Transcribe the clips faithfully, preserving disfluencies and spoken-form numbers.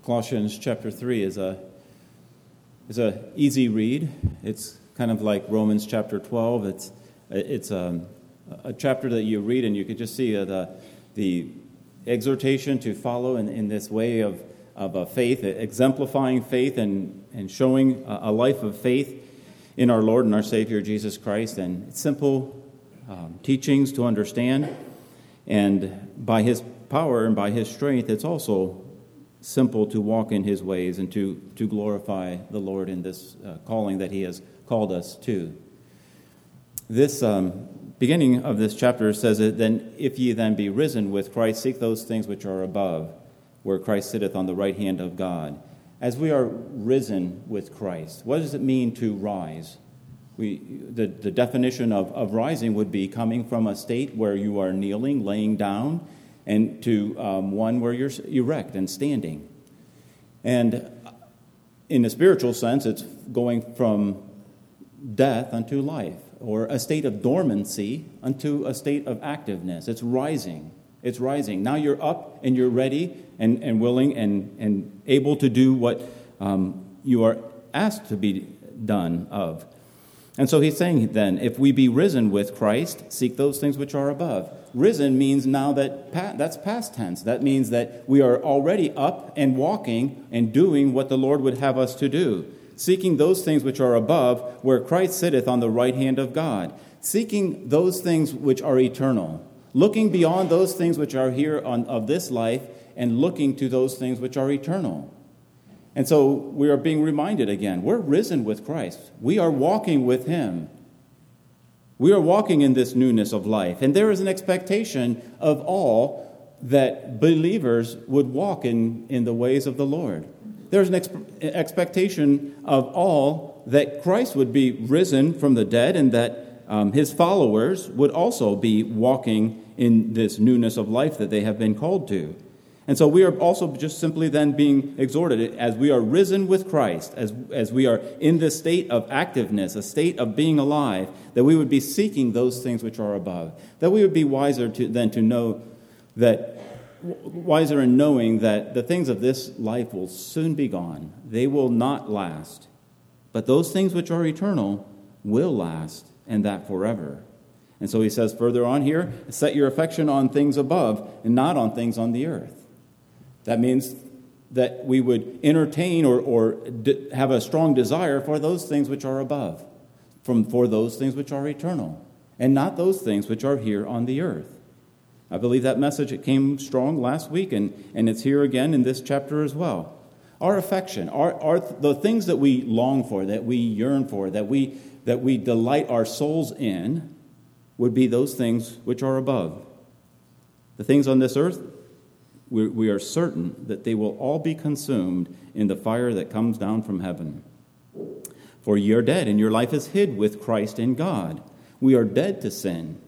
Colossians chapter three is a is a easy read. It's kind of like Romans chapter twelve. It's it's a, a chapter that you read and you could just see the the exhortation to follow in, in this way of of a faith, exemplifying faith and and showing a, a life of faith in our Lord and our Savior Jesus Christ, and it's simple um, teachings to understand, and by His power and by His strength, it's also simple to walk in His ways and to, to glorify the Lord in this uh, calling that He has called us to. This um, beginning of this chapter says that, then if ye then be risen with Christ, seek those things which are above, where Christ sitteth on the right hand of God. As we are risen with Christ, what does it mean to rise? We the, the definition of, of rising would be coming from a state where you are kneeling, laying down, and to um, one where you're erect and standing. And in a spiritual sense, it's going from death unto life, or a state of dormancy unto a state of activeness. It's rising. It's rising. Now you're up and you're ready and, and willing and, and able to do what um, you are asked to be done of. And so he's saying then, if we be risen with Christ, seek those things which are above. Risen means now that pa- that's past tense. That means that we are already up and walking and doing what the Lord would have us to do. Seeking those things which are above, where Christ sitteth on the right hand of God. Seeking those things which are eternal. Looking beyond those things which are here on, of this life and looking to those things which are eternal. And so we are being reminded again, we're risen with Christ. We are walking with Him. We are walking in this newness of life. And there is an expectation of all that believers would walk in, in the ways of the Lord. There's an ex- expectation of all that Christ would be risen from the dead and that um, His followers would also be walking in this newness of life that they have been called to. And so we are also just simply then being exhorted, as we are risen with Christ, as, as we are in this state of activeness, a state of being alive, that we would be seeking those things which are above. That we would be wiser to, than to know that, wiser in knowing that the things of this life will soon be gone. They will not last. But those things which are eternal will last, and that forever. And so he says further on here, set your affection on things above and not on things on the earth. That means that we would entertain or, or d- have a strong desire for those things which are above, from for those things which are eternal, and not those things which are here on the earth. I believe that message, it came strong last week, and, and it's here again in this chapter as well. Our affection, our, our the things that we long for, that we yearn for, that we that we delight our souls in, would be those things which are above. The things on this earth, we, we are certain that they will all be consumed in the fire that comes down from heaven. For ye are dead, and your life is hid with Christ in God. We are dead to sin.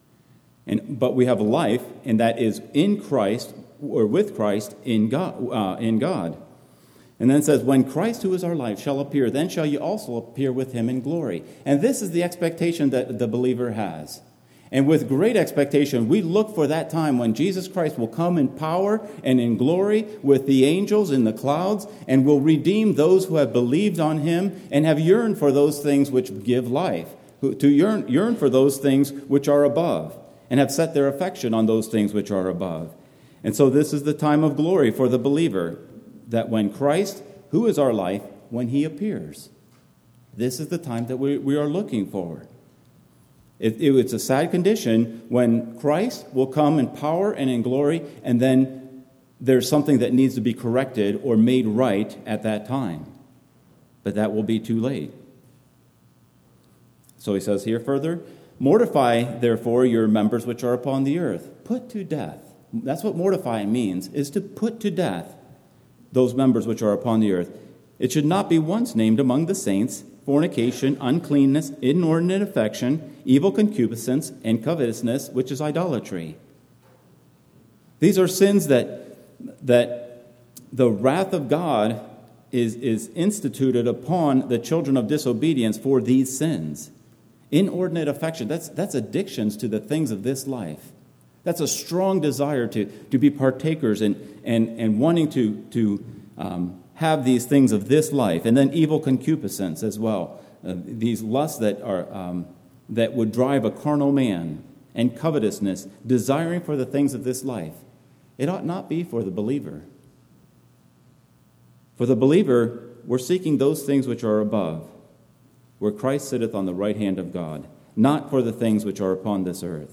And, but we have a life, and that is in Christ, or with Christ in God. Uh, in God. And then it says, when Christ, who is our life, shall appear, then shall you also appear with Him in glory. And this is the expectation that the believer has. And with great expectation, we look for that time when Jesus Christ will come in power and in glory with the angels in the clouds, and will redeem those who have believed on Him and have yearned for those things which give life, to yearn, yearn for those things which are above, and have set their affection on those things which are above. And so this is the time of glory for the believer, that when Christ, who is our life, when He appears, this is the time that we, we are looking for. It, it, it's a sad condition when Christ will come in power and in glory, and then there's something that needs to be corrected or made right at that time. But that will be too late. So he says here further, mortify, therefore, your members which are upon the earth. Put to death. That's what mortify means, is to put to death those members which are upon the earth. It should not be once named among the saints, fornication, uncleanness, inordinate affection, evil concupiscence, and covetousness, which is idolatry. These are sins that, that the wrath of God is, is instituted upon the children of disobedience for these sins. Inordinate affection, that's, that's addictions to the things of this life. That's a strong desire to, to be partakers and, and, and wanting to, to um, have these things of this life, and then evil concupiscence as well. Uh, these lusts that are um, that would drive a carnal man, and covetousness, desiring for the things of this life. It ought not be for the believer. For the believer, we're seeking those things which are above, where Christ sitteth on the right hand of God, not for the things which are upon this earth.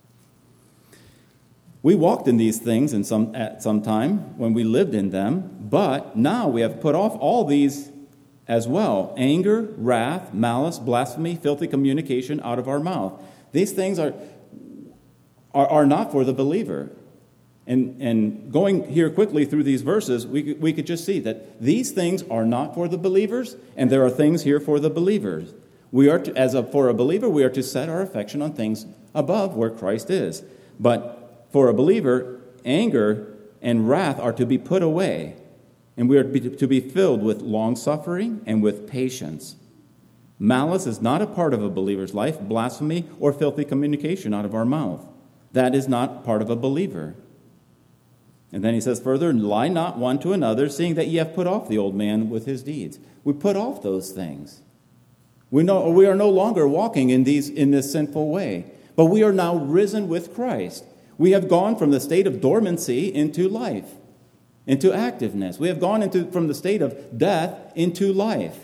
We walked in these things in some, at some time when we lived in them, but now we have put off all these as well: anger, wrath, malice, blasphemy, filthy communication out of our mouth. These things are, are, are not for the believer. And, and going here quickly through these verses, we, we could just see that these things are not for the believers, and there are things here for the believers. We are to, as a, for a believer, we are to set our affection on things above where Christ is. But for a believer, anger and wrath are to be put away, and we are to be, to be filled with long-suffering and with patience. Malice is not a part of a believer's life, blasphemy or filthy communication out of our mouth. That is not part of a believer. And then he says further, lie not one to another, seeing that ye have put off the old man with his deeds. We put off those things. We know we are no longer walking in these in this sinful way, but we are now risen with Christ. We have gone from the state of dormancy into life, into activeness. We have gone into from the state of death into life.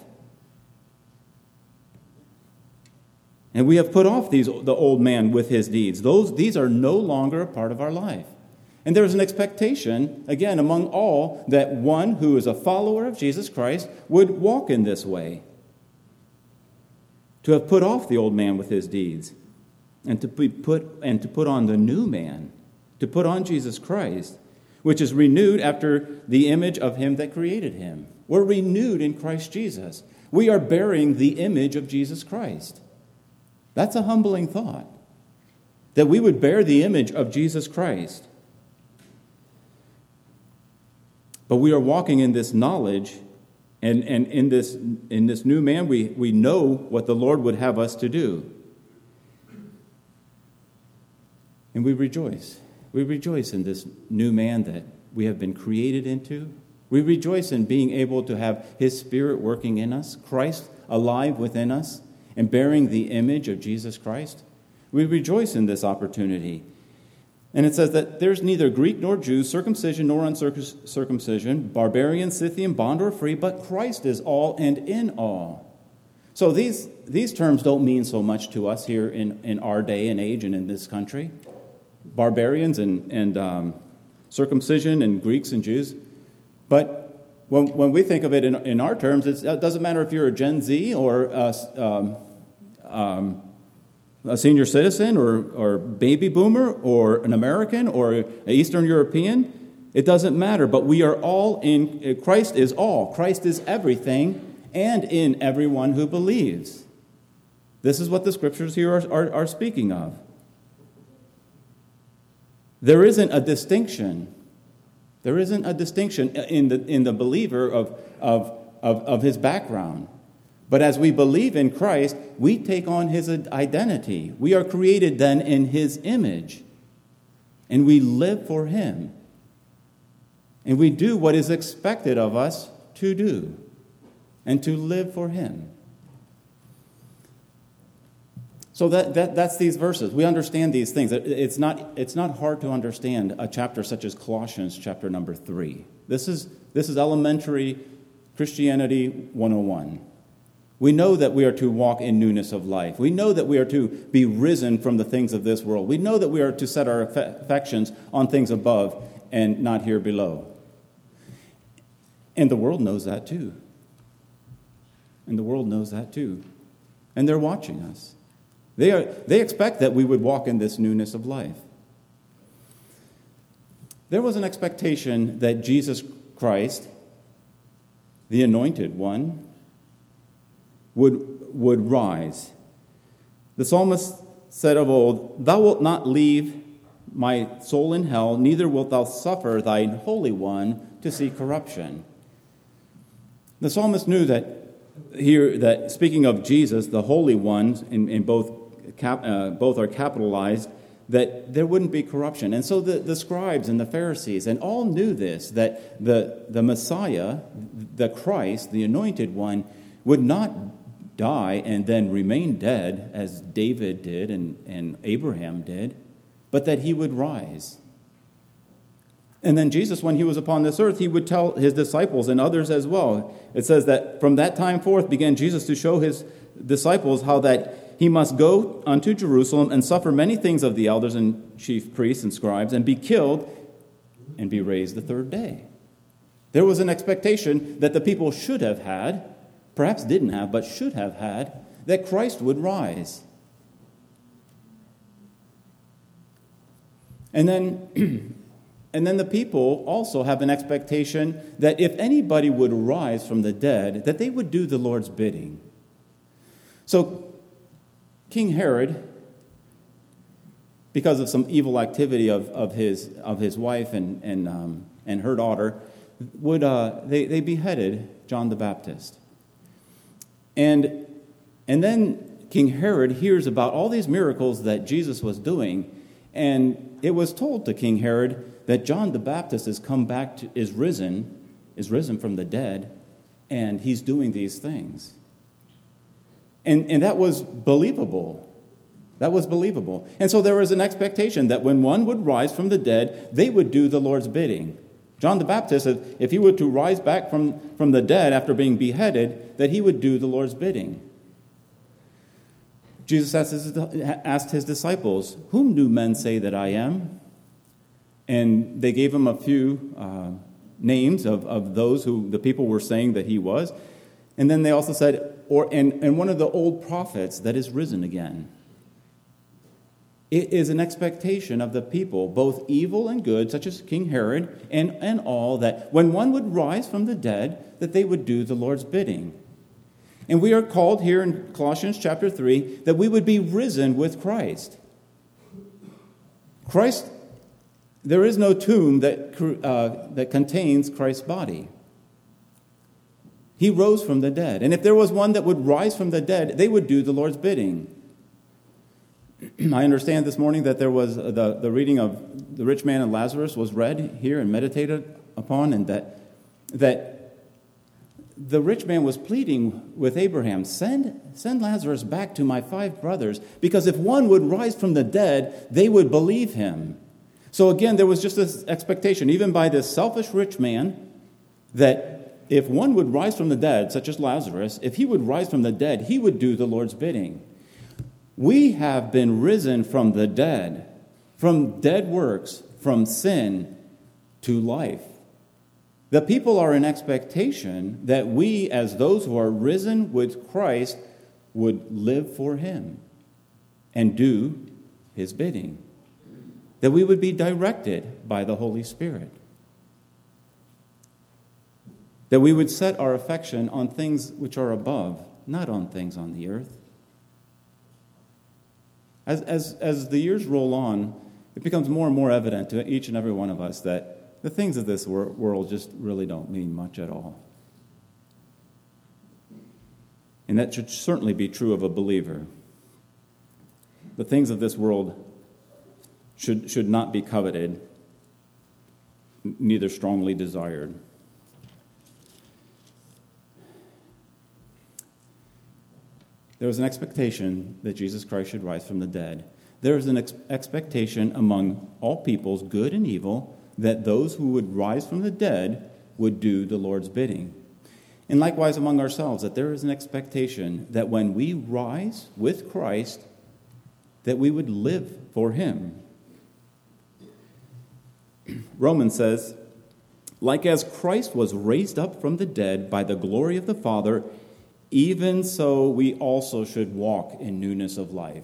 And we have put off these the old man with his deeds. Those these are no longer a part of our life. And there is an expectation, again, among all, that one who is a follower of Jesus Christ would walk in this way. To have put off the old man with his deeds, and to be put and to put on the new man, to put on Jesus Christ, which is renewed after the image of him that created him. We're renewed in Christ Jesus. We are bearing the image of Jesus Christ. That's a humbling thought, that we would bear the image of Jesus Christ. But we are walking in this knowledge, and, and in this in this new man, we, we know what the Lord would have us to do. And we rejoice. We rejoice in this new man that we have been created into. We rejoice in being able to have his Spirit working in us, Christ alive within us, and bearing the image of Jesus Christ. We rejoice in this opportunity. And it says that there's neither Greek nor Jew, circumcision nor uncircumcision, barbarian, Scythian, bond or free, but Christ is all and in all. So these, these terms don't mean so much to us here in, in our day and age and in this country. Barbarians and, and um, circumcision and Greeks and Jews. But when, when we think of it in, in our terms, it's, it doesn't matter if you're a Gen Z or a, um, um, a senior citizen or, or baby boomer or an American or an Eastern European. It doesn't matter, but we are all in, Christ is all. Christ is everything and in everyone who believes. This is what the scriptures here are, are, are speaking of. There isn't a distinction. There isn't a distinction in the in the believer of, of, of, of his background. But as we believe in Christ, we take on his identity. We are created then in his image. And we live for him. And we do what is expected of us to do. And to live for him. So that, that that's these verses. We understand these things. It's not, it's not hard to understand a chapter such as Colossians chapter number three. This is, this is elementary Christianity one oh one. We know that we are to walk in newness of life. We know that we are to be risen from the things of this world. We know that we are to set our affections on things above and not here below. And the world knows that too. And the world knows that too. And they're watching us. They are, they expect that we would walk in this newness of life. There was an expectation that Jesus Christ, the Anointed One, would, would rise. The psalmist said of old, "Thou wilt not leave my soul in hell, neither wilt thou suffer thine Holy One to see corruption." The psalmist knew that here, that speaking of Jesus, the Holy One, in, in both cap, uh, both are capitalized, that there wouldn't be corruption. And so the, the scribes and the Pharisees and all knew this, that the, the Messiah, the Christ, the anointed one, would not die and then remain dead as David did and, and Abraham did, but that he would rise. And then Jesus, when he was upon this earth, he would tell his disciples and others as well. It says that from that time forth began Jesus to show his disciples how that he must go unto Jerusalem and suffer many things of the elders and chief priests and scribes and be killed and be raised the third day. There was an expectation that the people should have had, perhaps didn't have, but should have had, that Christ would rise. And then... And then the people also have an expectation that if anybody would rise from the dead, that they would do the Lord's bidding. So King Herod, because of some evil activity of, of his of his wife and and um, and her daughter, would uh, they they beheaded John the Baptist. And and then King Herod hears about all these miracles that Jesus was doing, and it was told to King Herod that John the Baptist has come back, to, is risen, is risen from the dead, and he's doing these things. And, and that was believable. That was believable. And so there was an expectation that when one would rise from the dead, they would do the Lord's bidding. John the Baptist, if he were to rise back from, from the dead after being beheaded, that he would do the Lord's bidding. Jesus asked his, asked his disciples, "Whom do men say that I am?" And they gave him a few uh, names of, of those who the people were saying that he was. And then they also said, or and, and one of the old prophets that is risen again. It is an expectation of the people, both evil and good, such as King Herod, and, and all, that when one would rise from the dead, that they would do the Lord's bidding. And we are called here in Colossians chapter three that we would be risen with Christ. Christ... There is no tomb that uh, that contains Christ's body. He rose from the dead. And if there was one that would rise from the dead, they would do the Lord's bidding. I understand this morning that there was the, the reading of the rich man and Lazarus was read here and meditated upon, and that that the rich man was pleading with Abraham, send, send Lazarus back to my five brothers, because if one would rise from the dead, they would believe him. So again, there was just this expectation, even by this selfish rich man, that if one would rise from the dead, such as Lazarus, if he would rise from the dead, he would do the Lord's bidding. We have been risen from the dead, from dead works, from sin to life. The people are in expectation that we, as those who are risen with Christ, would live for him and do his bidding. That we would be directed by the Holy Spirit. That we would set our affection on things which are above, not on things on the earth. As, as, as the years roll on, it becomes more and more evident to each and every one of us that the things of this wor- world just really don't mean much at all. And that should certainly be true of a believer. The things of this world Should, should not be coveted, neither strongly desired. There was an expectation that Jesus Christ should rise from the dead. There is an ex- expectation among all peoples, good and evil, that those who would rise from the dead would do the Lord's bidding. And likewise among ourselves, that there is an expectation that when we rise with Christ, that we would live for him. Romans says, like as Christ was raised up from the dead by the glory of the Father, even so we also should walk in newness of life.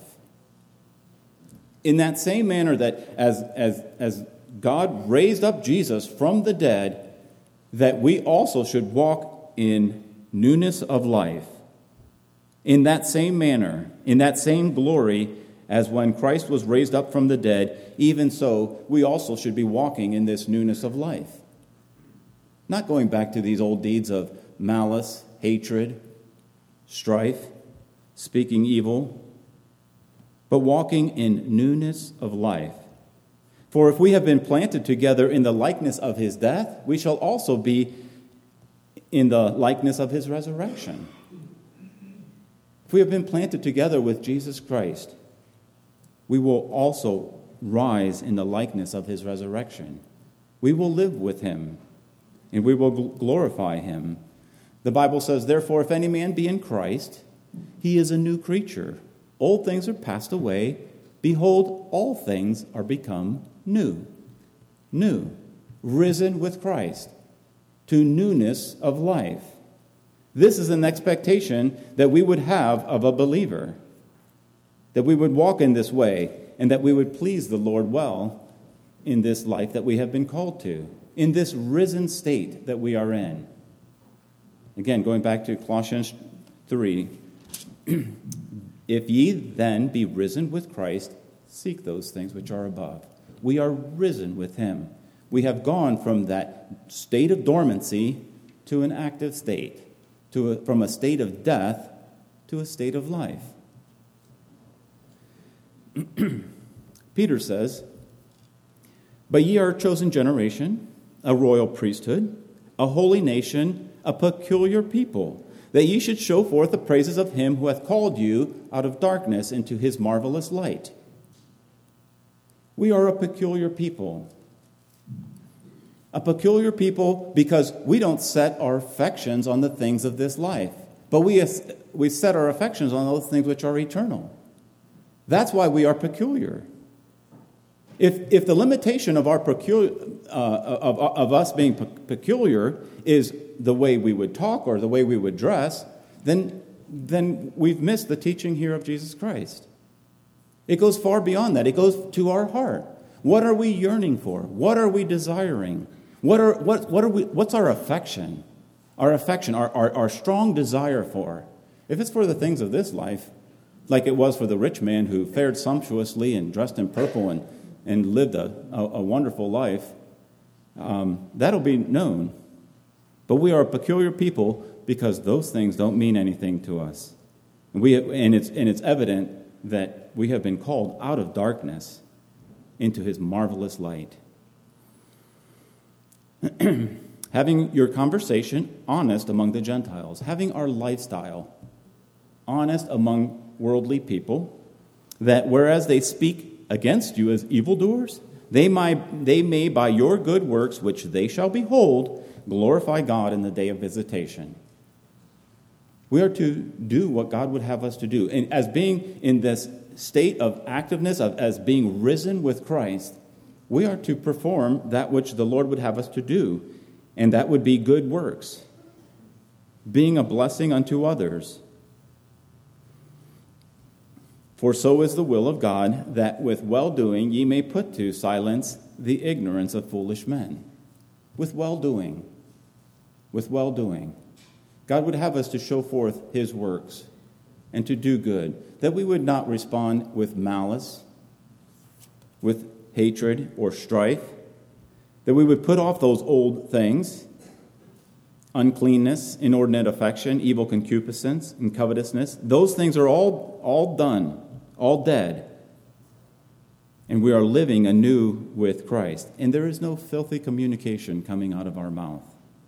In that same manner that as, as, as God raised up Jesus from the dead, that we also should walk in newness of life. In that same manner, in that same glory, as when Christ was raised up from the dead, even so, we also should be walking in this newness of life. Not going back to these old deeds of malice, hatred, strife, speaking evil, but walking in newness of life. For if we have been planted together in the likeness of his death, we shall also be in the likeness of his resurrection. If we have been planted together with Jesus Christ, we will also rise in the likeness of his resurrection. We will live with him, and we will glorify him. The Bible says, therefore, if any man be in Christ, he is a new creature. Old things are passed away. Behold, all things are become new. New. Risen with Christ to newness of life. This is an expectation that we would have of a believer, that we would walk in this way, and that we would please the Lord well in this life that we have been called to, in this risen state that we are in. Again, going back to Colossians three, if ye then be risen with Christ, seek those things which are above. We are risen with him. We have gone from that state of dormancy to an active state, to a, from a state of death to a state of life. Peter says, but ye are a chosen generation, a royal priesthood, a holy nation, a peculiar people, that ye should show forth the praises of him who hath called you out of darkness into his marvelous light. We are a peculiar people. A peculiar people because we don't set our affections on the things of this life, but we, we set our affections on those things which are eternal. That's why we are peculiar. If if the limitation of our peculiar uh, of of us being pe- peculiar is the way we would talk or the way we would dress, then then we've missed the teaching here of Jesus Christ. It goes far beyond that. It goes to our heart. What are we yearning for? What are we desiring? What are what what are we? What's our affection? Our affection, our our, our strong desire for. If it's for the things of this life, like it was for the rich man who fared sumptuously and dressed in purple and and lived a, a, a wonderful life, um, that'll be known. But we are a peculiar people because those things don't mean anything to us. And, we, and, it's, and it's evident that we have been called out of darkness into his marvelous light. Having your conversation honest among the Gentiles, having our lifestyle honest among worldly people, that whereas they speak against you as evildoers, they might, they may by your good works, which they shall behold, glorify God in the day of visitation. We are to do what God would have us to do. And as being in this state of activeness, of as being risen with Christ, we are to perform that which the Lord would have us to do, and that would be good works, being a blessing unto others. For so is the will of God, that with well-doing ye may put to silence the ignorance of foolish men. With well-doing. With well-doing. God would have us to show forth his works and to do good, that we would not respond with malice, with hatred or strife, that we would put off those old things, uncleanness, inordinate affection, evil concupiscence, and covetousness. Those things are all, all done. All dead, and we are living anew with Christ. And there is no filthy communication coming out of our mouth.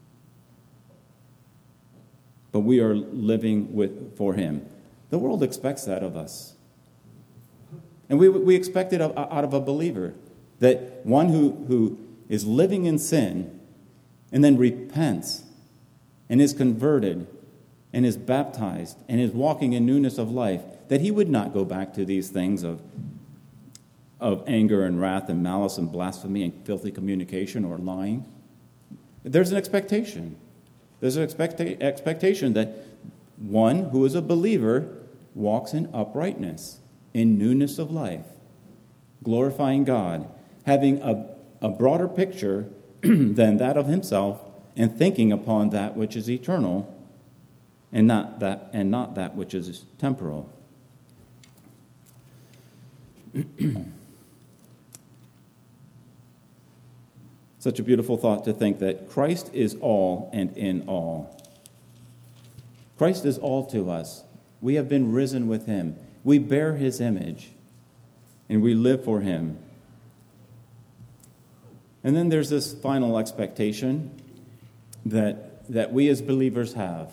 But we are living with for him. The world expects that of us. And we we expect it out of a believer, that one who, who is living in sin and then repents and is converted and is baptized and is walking in newness of life, that he would not go back to these things of, of anger and wrath and malice and blasphemy and filthy communication or lying. There's an expectation. There's an expecta- expectation that one who is a believer walks in uprightness, in newness of life, glorifying God, having a, a broader picture than that of himself, and thinking upon that which is eternal and not that and not that which is temporal. Such a beautiful thought to think that Christ is all and in all. Christ is all to us. We have been risen with him. We bear his image. and we live for him. And then there's this final expectation that, that we as believers have.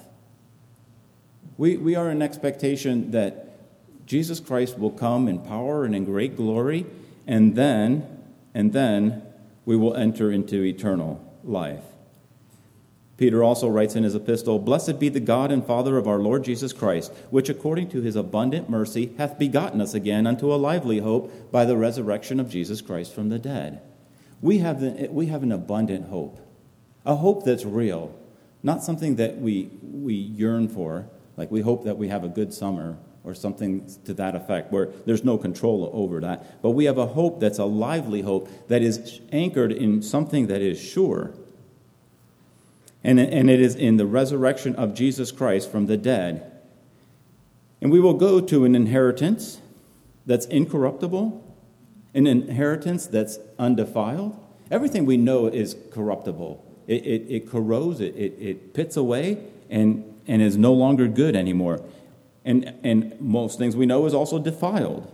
We, we are in expectation that Jesus Christ will come in power and in great glory, and then, and then we will enter into eternal life. Peter also writes in his epistle, "Blessed be the God and Father of our Lord Jesus Christ, which according to his abundant mercy hath begotten us again unto a lively hope by the resurrection of Jesus Christ from the dead." We have, the, we have an abundant hope, a hope that's real, not something that we, we yearn for, like we hope that we have a good summer or something to that effect, where there's no control over that. But we have a hope that's a lively hope that is anchored in something that is sure. And, and it is in the resurrection of Jesus Christ from the dead. And we will go to an inheritance that's incorruptible, an inheritance that's undefiled. Everything we know is corruptible. It, it, it corrodes, it, it, it pits away, and, and is no longer good anymore. And, and most things we know is also defiled.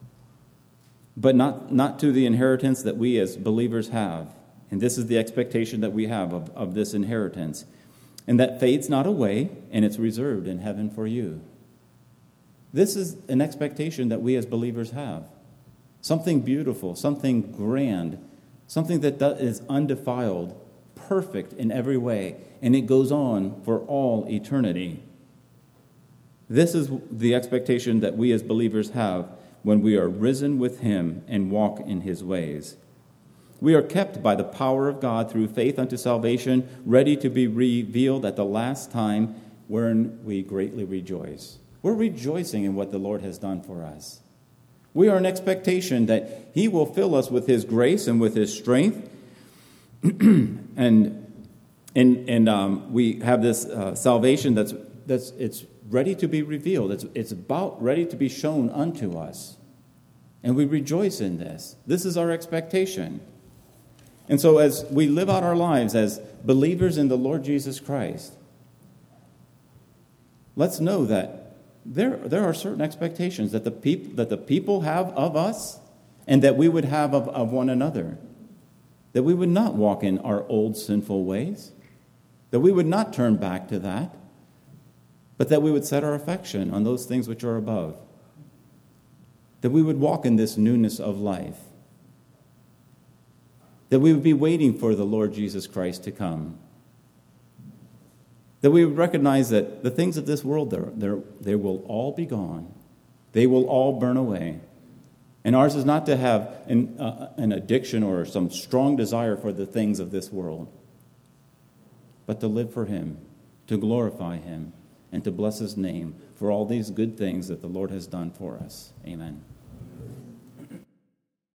But not, not to the inheritance that we as believers have. And this is the expectation that we have of, of this inheritance. And that fades not away, and it's reserved in heaven for you. This is an expectation that we as believers have. Something beautiful, something grand, something that is undefiled, perfect in every way, and it goes on for all eternity. This is the expectation that we as believers have when we are risen with him and walk in his ways. We are kept by the power of God through faith unto salvation, ready to be revealed at the last time, wherein we greatly rejoice. We're rejoicing in what the Lord has done for us. We are in expectation that he will fill us with his grace and with his strength. and and and um, we have this uh, salvation that's that's it's ready to be revealed. It's it's about ready to be shown unto us. And we rejoice in this. This is our expectation. And so as we live out our lives as believers in the Lord Jesus Christ, let's know that there, there are certain expectations that the, peop, that the people have of us and that we would have of, of one another. That we would not walk in our old sinful ways. That we would not turn back to that. But that we would set our affection on those things which are above. That we would walk in this newness of life. That we would be waiting for the Lord Jesus Christ to come. That we would recognize that the things of this world, they're, they're, they will all be gone. They will all burn away. And ours is not to have an, uh, an addiction or some strong desire for the things of this world, but to live for him, to glorify him, and to bless his name for all these good things that the Lord has done for us. Amen.